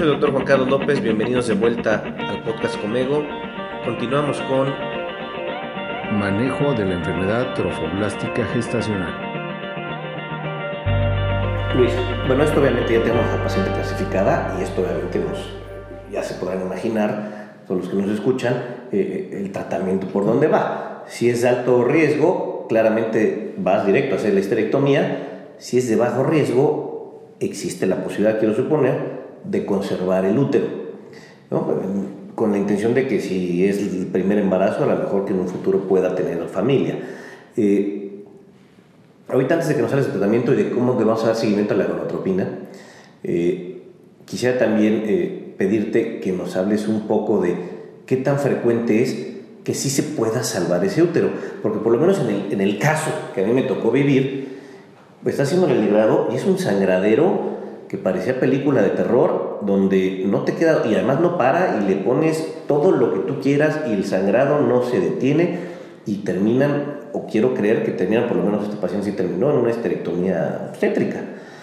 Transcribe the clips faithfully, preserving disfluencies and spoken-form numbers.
soy el doctor Juan Carlos López, bienvenidos de vuelta al podcast Comego. Continuamos con manejo de la enfermedad trofoblástica gestacional. Luis, bueno, esto obviamente ya tenemos a la paciente clasificada y esto obviamente nos, ya se podrán imaginar, son los que nos escuchan, eh, el tratamiento por dónde va. Si es de alto riesgo, claramente vas directo a hacer la histerectomía. Si es de bajo riesgo, existe la posibilidad, quiero suponer, de conservar el útero, ¿no? Con la intención de que si es el primer embarazo, a lo mejor que en un futuro pueda tener familia. Eh, ahorita, antes de que nos hables del tratamiento y de cómo le vamos a dar seguimiento a la gonadotropina, eh, quisiera también eh, pedirte que nos hables un poco de qué tan frecuente es que sí se pueda salvar ese útero, porque por lo menos en el, en el caso que a mí me tocó vivir, pues está haciendo el librado y es un sangradero que parecía película de terror, donde no te queda, y además no para, y le pones todo lo que tú quieras y el sangrado no se detiene y terminan, o quiero creer que terminan, por lo menos este paciente sí terminó en una histerectomía obstétrica.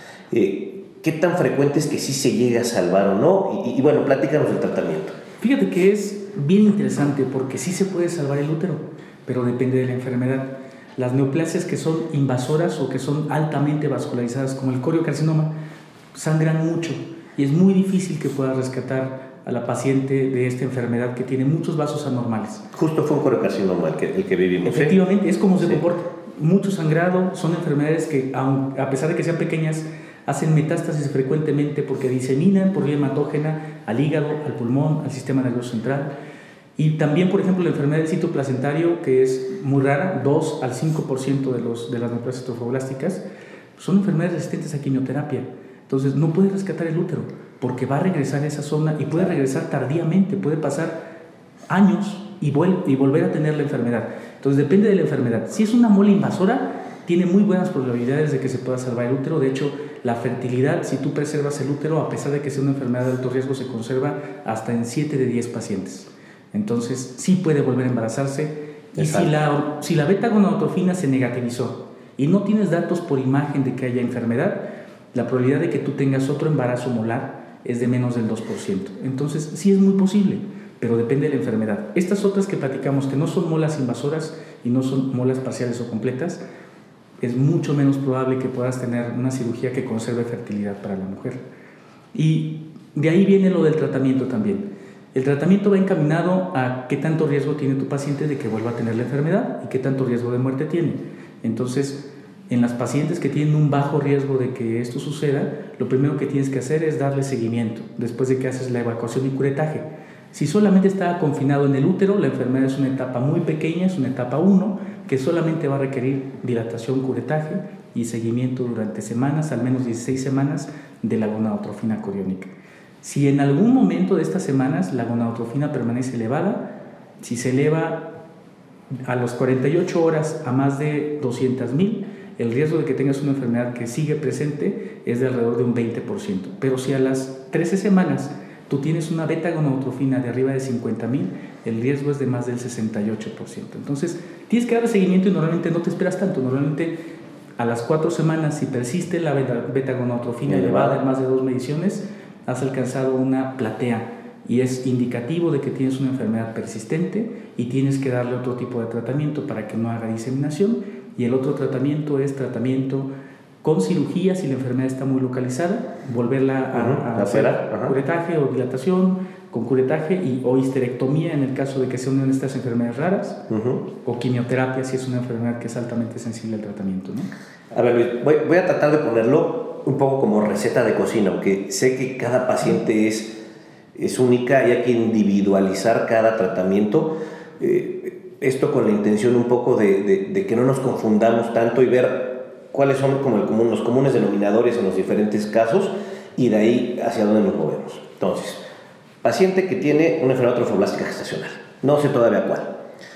Eh, ¿Qué tan frecuente es que sí se llegue a salvar o no? Y, y bueno, platícanos del tratamiento. Fíjate que es bien interesante porque sí se puede salvar el útero, pero depende de la enfermedad. Las neoplasias que son invasoras o que son altamente vascularizadas, como el coriocarcinoma, sangran mucho y es muy difícil que puedas rescatar a la paciente de esta enfermedad que tiene muchos vasos anormales. Justo fue un coriocarcinoma el que, el que vivimos. Efectivamente, ¿eh? es como se sí. comporta. Mucho sangrado, son enfermedades que, a pesar de que sean pequeñas, hacen metástasis frecuentemente porque diseminan por vía hematógena al hígado, al pulmón, al sistema nervioso central. Y también, por ejemplo, la enfermedad del sitio placentario, que es muy rara, dos al cinco por ciento de, los, de las neoplasias trofoblásticas, son enfermedades resistentes a quimioterapia. Entonces no puede rescatar el útero porque va a regresar a esa zona y puede regresar tardíamente, puede pasar años y, vuel- y volver a tener la enfermedad. Entonces depende de la enfermedad. Si es una mole invasora, tiene muy buenas probabilidades de que se pueda salvar el útero. De hecho, la fertilidad, si tú preservas el útero, a pesar de que sea una enfermedad de alto riesgo, se conserva hasta en siete de diez pacientes. Entonces sí puede volver a embarazarse. Y si la, si la beta-gonadotrofina se negativizó y no tienes datos por imagen de que haya enfermedad, la probabilidad de que tú tengas otro embarazo molar es de menos del dos por ciento. Entonces, sí es muy posible, pero depende de la enfermedad. Estas otras que platicamos, que no son molas invasoras y no son molas parciales o completas, es mucho menos probable que puedas tener una cirugía que conserve fertilidad para la mujer. Y de ahí viene lo del tratamiento también. El tratamiento va encaminado a qué tanto riesgo tiene tu paciente de que vuelva a tener la enfermedad y qué tanto riesgo de muerte tiene. Entonces, en las pacientes que tienen un bajo riesgo de que esto suceda, lo primero que tienes que hacer es darle seguimiento después de que haces la evacuación y curetaje. Si solamente está confinado en el útero, la enfermedad es una etapa muy pequeña, es una etapa uno, que solamente va a requerir dilatación, curetaje y seguimiento durante semanas, al menos dieciséis semanas, de la gonadotrofina coriónica. Si en algún momento de estas semanas la gonadotrofina permanece elevada, si se eleva a las cuarenta y ocho horas a más de doscientas mil, el riesgo de que tengas una enfermedad que sigue presente es de alrededor de un veinte por ciento. Pero si a las trece semanas tú tienes una beta-gonadotrofina de arriba de cincuenta mil, el riesgo es de más del sesenta y ocho por ciento. Entonces, tienes que darle seguimiento y normalmente no te esperas tanto. Normalmente, a las cuatro semanas, si persiste la beta-gonadotrofina elevada en más de dos mediciones, has alcanzado una platea y es indicativo de que tienes una enfermedad persistente y tienes que darle otro tipo de tratamiento para que no haga diseminación. Y el otro tratamiento es tratamiento con cirugía si la enfermedad está muy localizada, volverla a, uh-huh, a hacer uh-huh. curetaje o dilatación con curetaje y, o histerectomía en el caso de que sea una de estas enfermedades raras, uh-huh. o quimioterapia si es una enfermedad que es altamente sensible al tratamiento, ¿no? A ver, Luis, voy, voy a tratar de ponerlo un poco como receta de cocina, aunque sé que cada paciente es, es única y hay que individualizar cada tratamiento. Eh, Esto con la intención un poco de, de, de que no nos confundamos tanto y ver cuáles son como el común, los comunes denominadores en los diferentes casos y de ahí hacia dónde nos movemos. Entonces, paciente que tiene una enfermedad trofoblástica gestacional, no sé todavía cuál.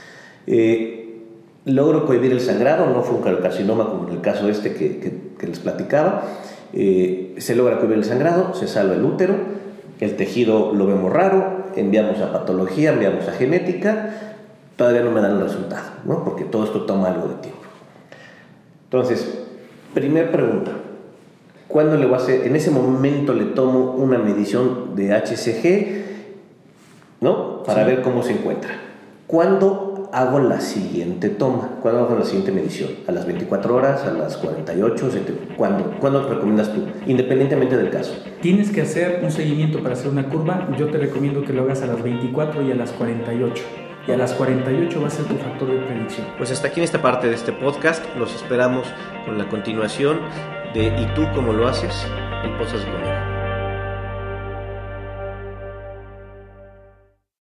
Eh, logro cohibir el sangrado, no fue un carcinoma como en el caso este que, que, que les platicaba. Eh, se logra cohibir el sangrado, se salva el útero, el tejido lo vemos raro, enviamos a patología, enviamos a genética. Todavía no me dan el resultado, ¿no? Porque todo esto toma algo de tiempo. Entonces, primer pregunta, ¿Cuándo le voy a hacer? En ese momento le tomo una medición de H C G, ¿no? Para sí. ver cómo se encuentra. ¿Cuándo hago la siguiente toma? ¿Cuándo hago la siguiente medición? ¿A las veinticuatro horas? ¿A las cuarenta y ocho? ¿Cuándo? ¿Cuándo recomiendas tú? Independientemente del caso. Tienes que hacer un seguimiento para hacer una curva. Yo te recomiendo que lo hagas a las veinticuatro y a las cuarenta y ocho. Y a las cuarenta y ocho va a ser tu factor de predicción. Pues hasta aquí en esta parte de este podcast. Los esperamos con la continuación de ¿Y tú cómo lo haces? El podcast de Conejo.